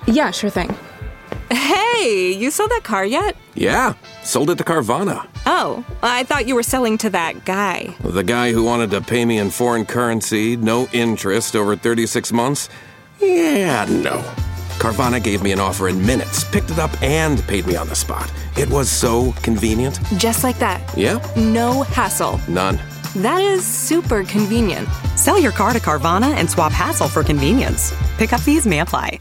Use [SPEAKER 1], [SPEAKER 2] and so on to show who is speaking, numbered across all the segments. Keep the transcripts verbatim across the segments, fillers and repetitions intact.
[SPEAKER 1] Yeah, sure thing.
[SPEAKER 2] Hey, you sold that car yet?
[SPEAKER 3] Yeah, sold it to Carvana.
[SPEAKER 2] Oh, I thought you were selling to that guy.
[SPEAKER 3] The guy who wanted to pay me in foreign currency, no interest, over thirty-six months? Yeah, no. Carvana gave me an offer in minutes, picked it up, and paid me on the spot. It was so convenient.
[SPEAKER 2] Just like that.
[SPEAKER 3] Yeah.
[SPEAKER 2] No hassle.
[SPEAKER 3] None.
[SPEAKER 2] That is super convenient.
[SPEAKER 4] Sell your car to Carvana and swap hassle for convenience. Pickup fees may apply.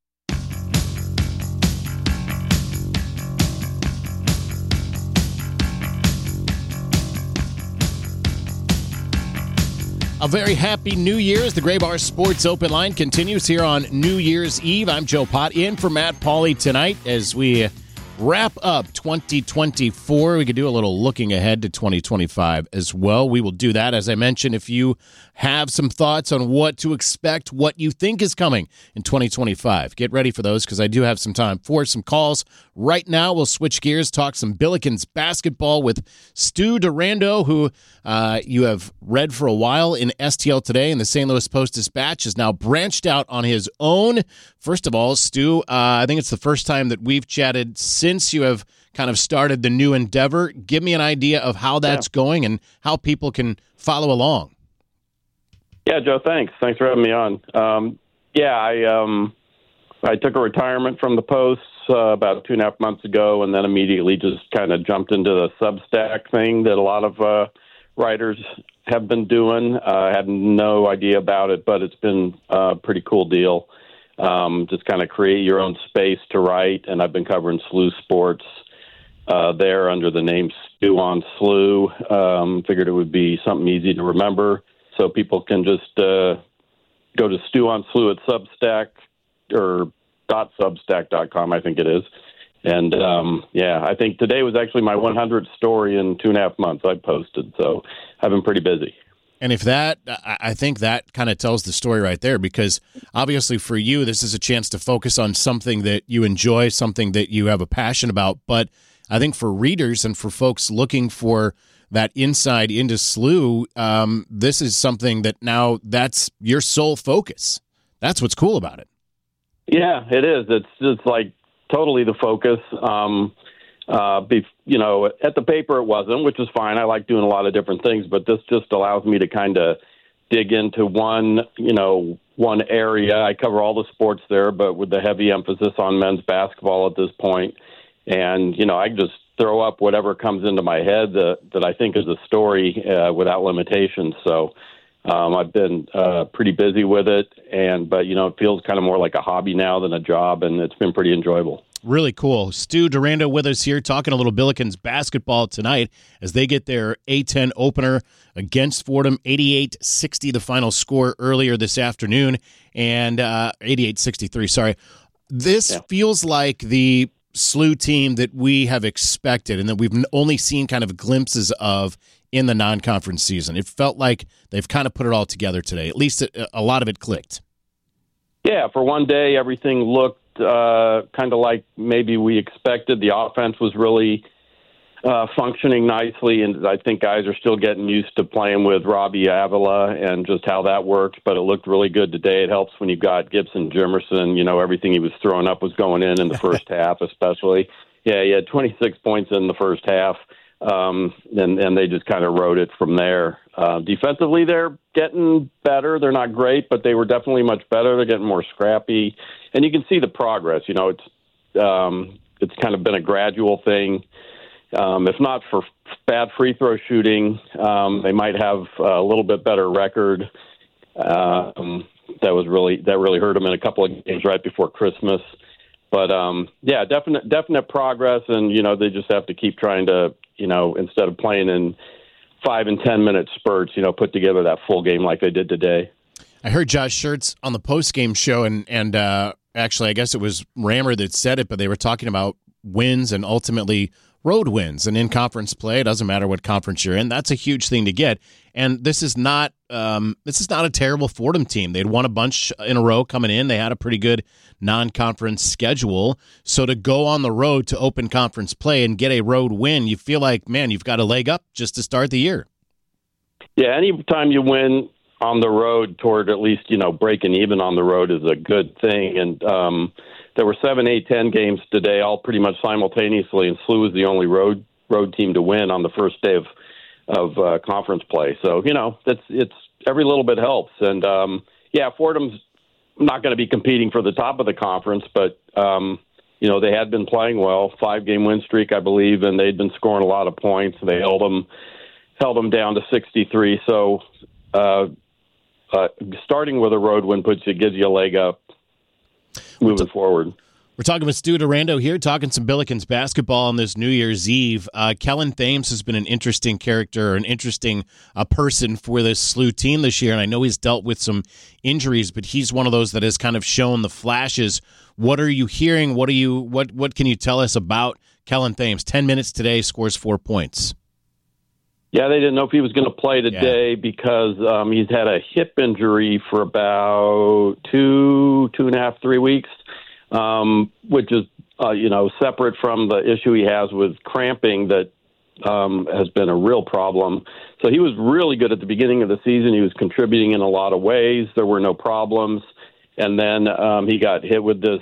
[SPEAKER 5] A very happy New Year's. The Gray Bar Sports Open Line continues here on New Year's Eve. I'm Joe Pott, in for Matt Pauley tonight as we wrap up twenty twenty-four. We could do a little looking ahead to twenty twenty-five as well. We will do that. As I mentioned, if you have some thoughts on what to expect, what you think is coming in twenty twenty-five, get ready for those because I do have some time for some calls. Right now, we'll switch gears, talk some Billikens basketball with Stu Durando, who uh, you have read for a while in S T L Today, and the Saint Louis Post-Dispatch has now branched out on his own. First of all, Stu, uh, I think it's the first time that we've chatted since you have kind of started the new endeavor. Give me an idea of how that's yeah. going and how people can follow along.
[SPEAKER 6] Yeah, Joe, thanks. Thanks for having me on. Um, yeah, I um, I took a retirement from the Post uh, about two and a half months ago, and then immediately just kind of jumped into the Substack thing that a lot of uh, writers have been doing. Uh, I had no idea about it, but it's been a pretty cool deal. Um, just kind of create your own space to write, and I've been covering S L U sports uh, there under the name Stu on S L U. Um, figured it would be something easy to remember. So people can just uh, go to Stu on S L U at Substack or dot substack dot com, I think it is. And, um, yeah, I think today was actually my one hundredth story in two and a half months I posted. So I've been pretty busy.
[SPEAKER 5] And if that, I think that kind of tells the story right there, because obviously for you, this is a chance to focus on something that you enjoy, something that you have a passion about. But I think for readers and for folks looking for that insight into S L U, um, this is something that now that's your sole focus. That's what's cool about it.
[SPEAKER 6] Yeah, it is. It's it's like totally the focus. Um, uh, be, you know, at the paper it wasn't, which is fine. I like doing a lot of different things, but this just allows me to kind of dig into one, you know, one area. I cover all the sports there, but with the heavy emphasis on men's basketball at this point. And, you know, I just throw up whatever comes into my head that, that I think is a story uh, without limitations. So um, I've been uh, pretty busy with it, and but, you know, it feels kind of more like a hobby now than a job, and it's been pretty enjoyable.
[SPEAKER 5] Really cool. Stu Durando with us here talking a little Billikens basketball tonight as they get their A ten opener against Fordham. eighty-eight sixty the final score earlier this afternoon, and uh, eighty-eight sixty-three, sorry. This yeah. feels like the S L U team that we have expected and that we've only seen kind of glimpses of in the non-conference season. It felt like they've kind of put it all together today. At least a, a lot of it clicked.
[SPEAKER 6] Yeah, for one day, everything looked uh, kind of like maybe we expected. The offense was really uh, functioning nicely, and I think guys are still getting used to playing with Robbie Avila and just how that works, but it looked really good today. It helps when you've got Gibson Jimerson. You know, everything he was throwing up was going in in the first half, especially. Yeah, he had twenty-six points in the first half, um, and, and they just kind of rode it from there. Uh, defensively, they're getting better. They're not great, but they were definitely much better. They're getting more scrappy, and you can see the progress. You know, it's um, it's kind of been a gradual thing. Um, if not for bad free throw shooting, um, they might have a little bit better record. Um, that was really that really hurt them in a couple of games right before Christmas. But um, yeah, definite definite progress, and you know they just have to keep trying to, you know, instead of playing in five and ten minute spurts, you know, put together that full game like they did today.
[SPEAKER 5] I heard Josh Schertz on the post game show, and and uh, actually, I guess it was Rammer that said it, but they were talking about wins and ultimately road wins and in conference play. It doesn't matter what conference you're in. That's a huge thing to get. And this is not um, this is not a terrible Fordham team. They'd won a bunch in a row coming in. They had a pretty good non-conference schedule. So to go on the road to open conference play and get a road win, you feel like, man, you've got a leg up just to start the year.
[SPEAKER 6] Yeah, anytime you win on the road toward at least, you know, breaking even on the road is a good thing. And um, there were seven, eight, ten games today, all pretty much simultaneously, and S L U was the only road road team to win on the first day of of uh, conference play. So you know, it's it's every little bit helps, and um, yeah, Fordham's not going to be competing for the top of the conference, but um, you know, they had been playing well, five game win streak, I believe, and they'd been scoring a lot of points. They held them held them down to sixty-three. So uh, uh, starting with a road win puts you gives you a leg up moving t- forward.
[SPEAKER 5] We're talking with Stu Durando here, talking some Billikens basketball on this New Year's Eve. Uh, Kellen Thames has been an interesting character, an interesting uh, person for this S L U team this year, and I know he's dealt with some injuries, but he's one of those that has kind of shown the flashes. What are you hearing? What are you? What What can you tell us about Kellen Thames? Ten minutes today, scores four points.
[SPEAKER 6] Yeah, they didn't know if he was going to play today yeah. because um, he's had a hip injury for about two, two and a half, three weeks. Um, which is, uh, you know, separate from the issue he has with cramping that um, has been a real problem. So he was really good at the beginning of the season. He was contributing in a lot of ways. There were no problems. And then um, he got hit with this,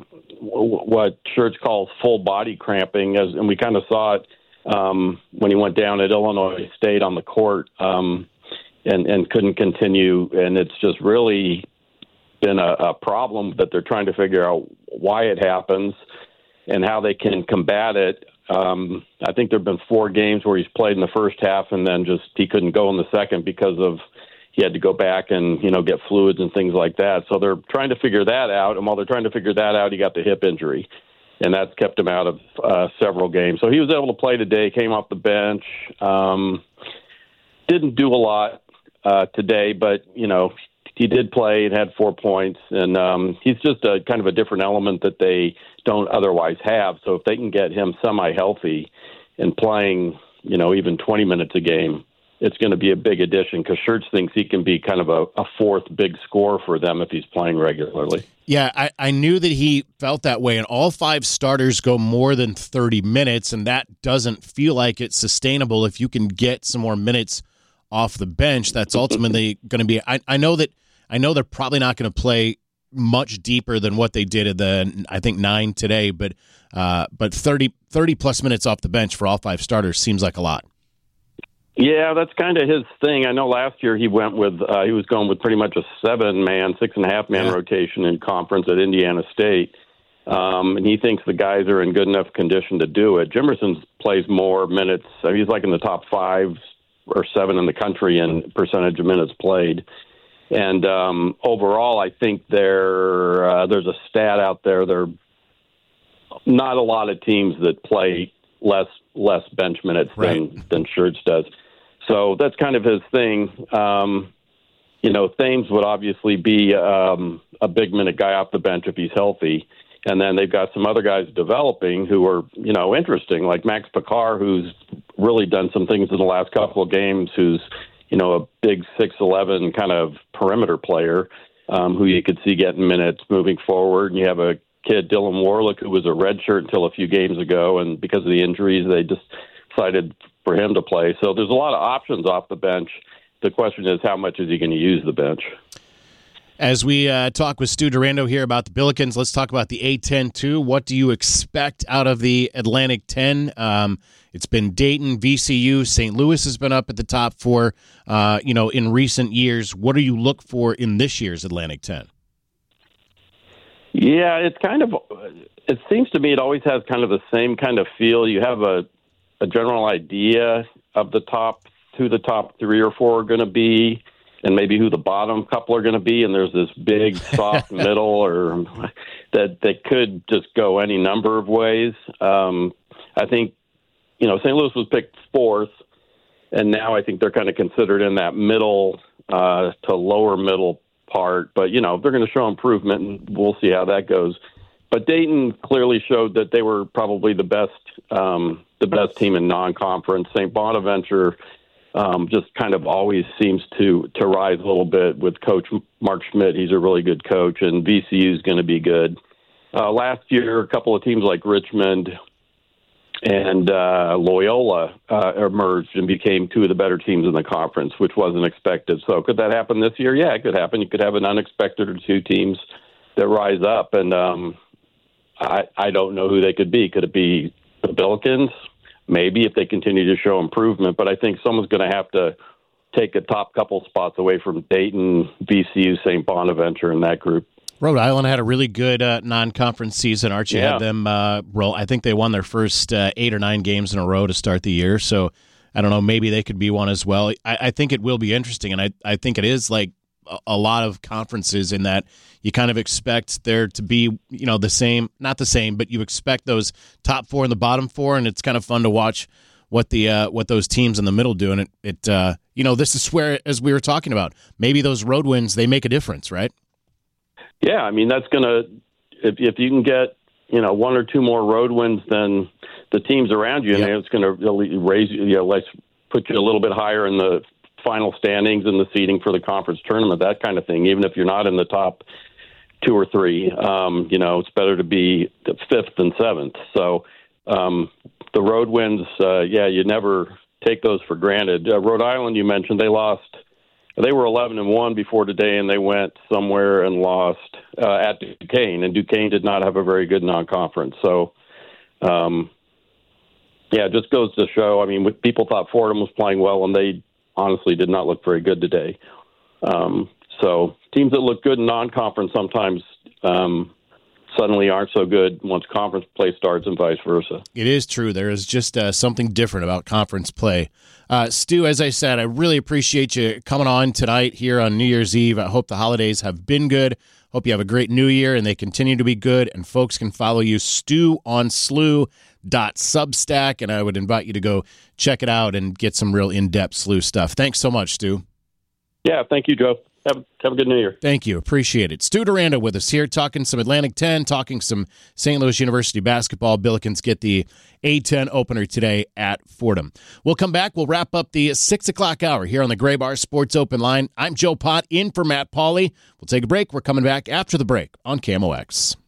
[SPEAKER 6] what Church calls full body cramping, as, and we kind of saw it um, when he went down at Illinois State on the court um, and, and couldn't continue. And it's just really been a, a problem that they're trying to figure out why it happens and how they can combat it. Um, I think there have been four games where he's played in the first half and then just he couldn't go in the second because of he had to go back and, you know, get fluids and things like that. So they're trying to figure that out. And while they're trying to figure that out, he got the hip injury, and that's kept him out of uh, several games. So he was able to play today, came off the bench, um, didn't do a lot uh, today, but, you know, he did play and had four points, and um, he's just a kind of a different element that they don't otherwise have. So if they can get him semi-healthy and playing, you know, even twenty minutes a game, it's going to be a big addition because Schertz thinks he can be kind of a, a fourth big scorer for them if he's playing regularly.
[SPEAKER 5] Yeah, I, I knew that he felt that way, and all five starters go more than thirty minutes, and that doesn't feel like it's sustainable if you can get some more minutes off the bench. That's ultimately going to be I, – I know that I know they're probably not going to play much deeper than what they did at the, I think, nine today, but uh, but thirty, thirty plus minutes off the bench for all five starters seems like a lot.
[SPEAKER 6] Yeah, that's kind of his thing. I know last year he went with uh, he was going with pretty much a seven-man, six-and-a-half-man yeah. rotation in conference at Indiana State, um, and he thinks the guys are in good enough condition to do it. Jimerson plays more minutes. I mean, he's like in the top five or seven in the country in percentage of minutes played. And um, overall, I think there uh, there's a stat out there. There are not a lot of teams that play less less bench minutes right. than than Schertz does. So that's kind of his thing. Um, you know, Thames would obviously be um, a big minute guy off the bench if he's healthy. And then they've got some other guys developing who are, you know, interesting, like Max Picard, who's really done some things in the last couple of games, who's you know, a big six eleven kind of perimeter player um, who you could see getting minutes moving forward. And you have a kid, Dylan Warlick, who was a redshirt until a few games ago, and because of the injuries, they just decided for him to play. So there's a lot of options off the bench. The question is, how much is he going to use the bench?
[SPEAKER 5] As we uh, talk with Stu Durando here about the Billikens, let's talk about the A ten too. What do you expect out of the Atlantic ten? Um, it's been Dayton, V C U, Saint Louis has been up at the top four, uh, you know, in recent years. What do you look for in this year's Atlantic ten?
[SPEAKER 6] Yeah, it's kind of, it seems to me it always has kind of the same kind of feel. You have a, a general idea of the top, who the top three or four are going to be, and maybe who the bottom couple are going to be, and there's this big, soft middle or that, that could just go any number of ways. Um, I think, you know, Saint Louis was picked fourth, and now I think they're kind of considered in that middle uh, to lower middle part. But, you know, they're going to show improvement, and we'll see how that goes. But Dayton clearly showed that they were probably the best um, the best team in non-conference. Saint Bonaventure um, just kind of always seems to, to rise a little bit with Coach Mark Schmidt. He's a really good coach, and V C U is going to be good. Uh, last year, a couple of teams like Richmond and uh, Loyola uh, emerged and became two of the better teams in the conference, which wasn't expected. So could that happen this year? Yeah, it could happen. You could have an unexpected or two teams that rise up. And, um, I, I don't know who they could be. Could it be the Billikens? Maybe, if they continue to show improvement. But I think someone's going to have to take a top couple spots away from Dayton, V C U, Saint Bonaventure in that group.
[SPEAKER 5] Rhode Island had a really good uh, non-conference season. Archie
[SPEAKER 6] yeah.
[SPEAKER 5] had them uh, roll. I think they won their first uh, eight or nine games in a row to start the year. So I don't know, maybe they could be one as well. I, I think it will be interesting, and I, I think it is like a, a lot of conferences in that you kind of expect there to be, you know, the same, not the same, but you expect those top four and the bottom four, and it's kind of fun to watch what the uh, what those teams in the middle do. And it, it uh, you know, this is where, as we were talking about, maybe those road wins, they make a difference, right?
[SPEAKER 6] Yeah, I mean, that's going to, if if you can get, you know, one or two more road wins than the teams around you,
[SPEAKER 5] yep.
[SPEAKER 6] and it's going to really raise you, you know, let's put you a little bit higher in the final standings and the seeding for the conference tournament, that kind of thing. Even if you're not in the top two or three, um, you know, it's better to be fifth than seventh. So um, the road wins, uh, yeah, you never take those for granted. Uh, Rhode Island, you mentioned, they lost. They were eleven and one before today, and they went somewhere and lost uh, at Duquesne, and Duquesne did not have a very good non-conference. So, um, yeah, it just goes to show. I mean, people thought Fordham was playing well, and they honestly did not look very good today. Um, so, teams that look good in non-conference sometimes um, suddenly aren't so good once conference play starts, and vice versa.
[SPEAKER 5] It is true. There is just uh, something different about conference play. Uh, Stu, as I said, I really appreciate you coming on tonight here on New Year's Eve. I hope the holidays have been good. Hope you have a great new year and they continue to be good. And folks can follow you, Stu on S L U dot substack, and I would invite you to go check it out and get some real in-depth S L U stuff. Thanks so much, Stu.
[SPEAKER 6] Yeah, thank you, Joe. Have, have a good New Year. Thank
[SPEAKER 5] you. Appreciate it. Stu Duranda with us here, talking some Atlantic ten, talking some Saint Louis University basketball. Billikens get the A ten opener today at Fordham. We'll come back. We'll wrap up the six o'clock hour here on the Gray Bar Sports Open Line. I'm Joe Pott, in for Matt Pauley. We'll take a break. We're coming back after the break on K M O X.